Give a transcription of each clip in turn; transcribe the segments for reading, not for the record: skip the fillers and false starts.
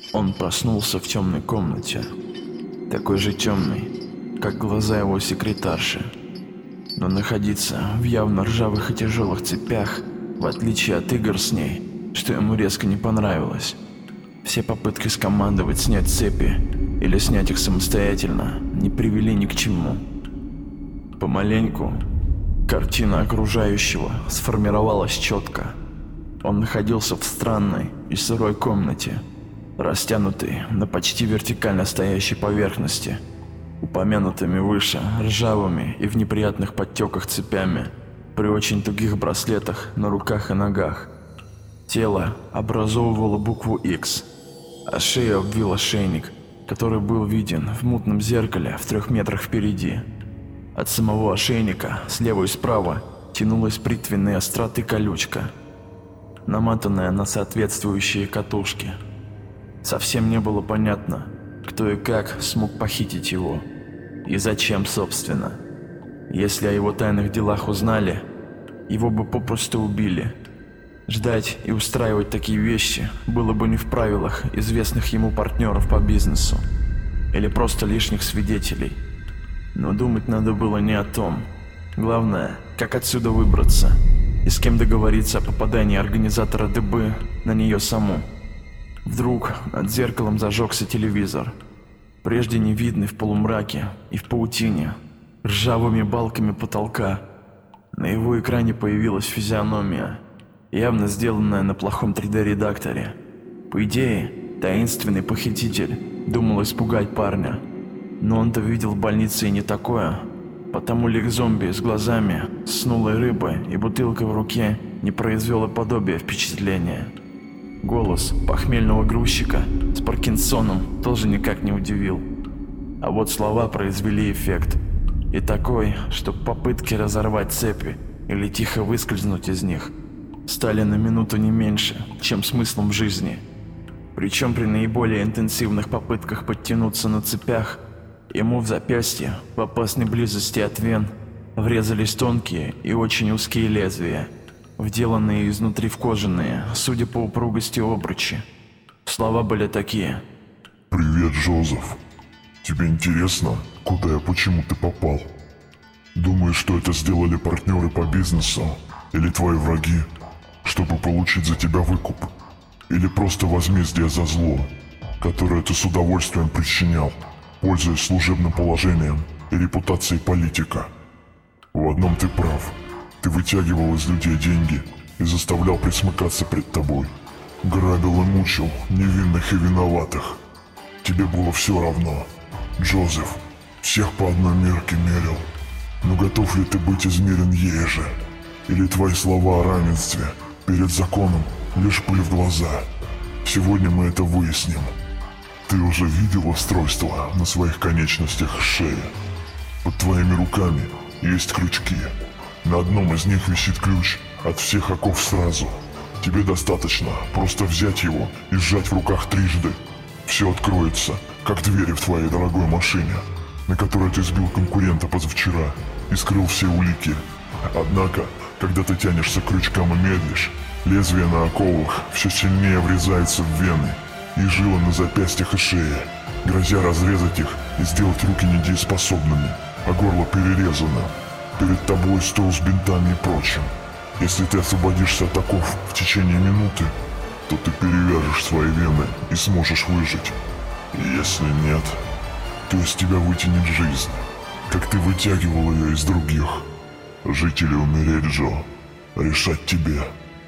Он проснулся в темной комнате, такой же темной, как глаза его секретарши. Но находиться в явно ржавых и тяжелых цепях, в отличие от игр с ней, что ему резко не понравилось. Все попытки скомандовать снять цепи или снять их самостоятельно не привели ни к чему. Помаленьку картина окружающего сформировалась четко. Он находился в странной и сырой комнате, растянутой на почти вертикально стоящей поверхности, упомянутыми выше ржавыми и в неприятных подтеках цепями, при очень тугих браслетах на руках и ногах. Тело образовывало букву X, а шея обвил ошейник, который был виден в мутном зеркале в 3 метрах впереди. От самого ошейника слева и справа тянулась бритвенной остроты колючка, наматанная на соответствующие катушки. Совсем не было понятно, кто и как смог похитить его, и зачем, собственно. Если о его тайных делах узнали, его бы попросту убили. Ждать и устраивать такие вещи было бы не в правилах известных ему партнеров по бизнесу или просто лишних свидетелей. Но думать надо было не о том. Главное, как отсюда выбраться и с кем договориться о попадании организатора ДБ на нее саму. Вдруг над зеркалом зажегся телевизор, прежде не видный в полумраке и в паутине, ржавыми балками потолка. На его экране появилась физиономия, явно сделанная на плохом 3D-редакторе. По идее, таинственный похититель думал испугать парня, но он-то видел в больнице и не такое, потому лик-зомби с глазами, снулой рыбой и бутылкой в руке не произвел и подобия впечатления. Голос похмельного грузчика с Паркинсоном тоже никак не удивил. А вот слова произвели эффект. И такой, что попытки разорвать цепи или тихо выскользнуть из них стали на минуту не меньше, чем смыслом жизни. Причем при наиболее интенсивных попытках подтянуться на цепях, ему в запястье, в опасной близости от вен, врезались тонкие и очень узкие лезвия, вделанные изнутри в кожаные, судя по упругости, обручи. Слова были такие: «Привет, Джозеф. Тебе интересно, куда и почему ты попал? Думаешь, что это сделали партнеры по бизнесу или твои враги, чтобы получить за тебя выкуп? Или просто возмездие за зло, которое ты с удовольствием причинял, пользуясь служебным положением и репутацией политика? В одном ты прав. Ты вытягивал из людей деньги и заставлял присмыкаться пред тобой. Грабил и мучил невинных и виноватых. Тебе было все равно. Джозеф, всех по одной мерке мерил. Но готов ли ты быть измерен ей же? Или твои слова о равенстве перед законом лишь пыль в глаза? Сегодня мы это выясним. Ты уже видел устройство на своих конечностях шеи? Под твоими руками есть крючки. На одном из них висит ключ от всех оков сразу. Тебе достаточно просто взять его и сжать в руках трижды. Все откроется, как двери в твоей дорогой машине, на которой ты сбил конкурента позавчера и скрыл все улики. Однако, когда ты тянешься к крючкам и медлишь, лезвие на оковах все сильнее врезается в вены и жилы на запястьях и шее, грозя разрезать их и сделать руки недееспособными, а горло перерезанным. Перед тобой стол с бинтами и прочим. Если ты освободишься от оков в течение минуты, то ты перевяжешь свои вены и сможешь выжить. И если нет, то из тебя вытянет жизнь, как ты вытягивал ее из других. Жить или умереть, Джо, решать тебе.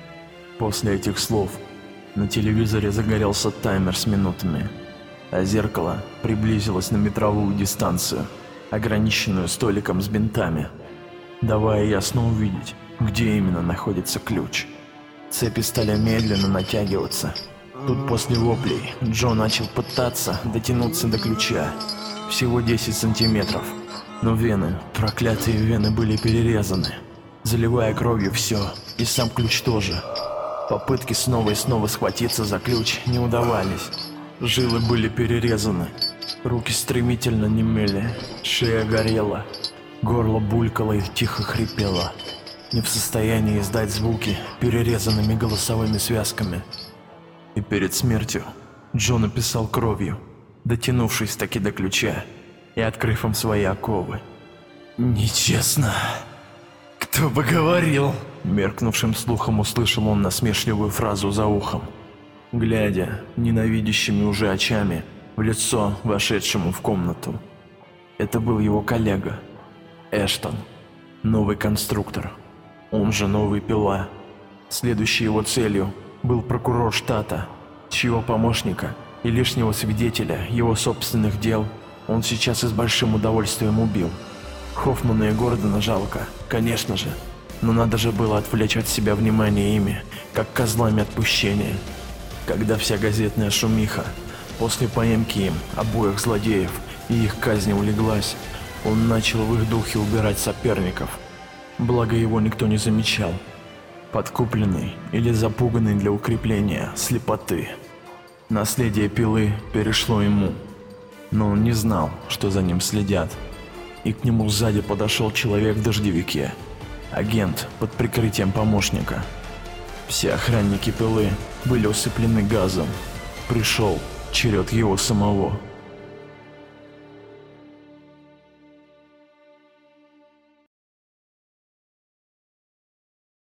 После этих слов на телевизоре загорелся таймер с минутами, а зеркало приблизилось на метровую дистанцию, ограниченную столиком с бинтами, давая ясно увидеть, где именно находится ключ. Цепи стали медленно натягиваться. Тут после воплей Джо начал пытаться дотянуться до ключа. Всего 10 сантиметров. Но вены, проклятые вены, были перерезаны, заливая кровью все, и сам ключ тоже. Попытки снова и снова схватиться за ключ не удавались. Жилы были перерезаны, руки стремительно немели, шея горела, горло булькало и тихо хрипело, не в состоянии издать звуки перерезанными голосовыми связками. И перед смертью Джо написал кровью, дотянувшись таки до ключа и открыв им свои оковы. «Нечестно. Кто бы говорил?» Меркнувшим слухом услышал он насмешливую фразу за ухом, глядя ненавидящими уже очами в лицо вошедшему в комнату. Это был его коллега, Эштон, новый конструктор, он же новый пила. Следующей его целью был прокурор штата, чьего помощника и лишнего свидетеля его собственных дел он сейчас и с большим удовольствием убил. Хоффмана и Гордона жалко, конечно же, но надо же было отвлечь от себя внимание ими, как козлами отпущения. Когда вся газетная шумиха после поимки им обоих злодеев и их казни улеглась, он начал в их духе убирать соперников. Благо его никто не замечал, подкупленный или запуганный для укрепления слепоты. Наследие пилы перешло ему, но он не знал, что за ним следят. И к нему сзади подошел человек в дождевике, агент под прикрытием помощника. Все охранники пилы были усыплены газом. Пришел черед его самого.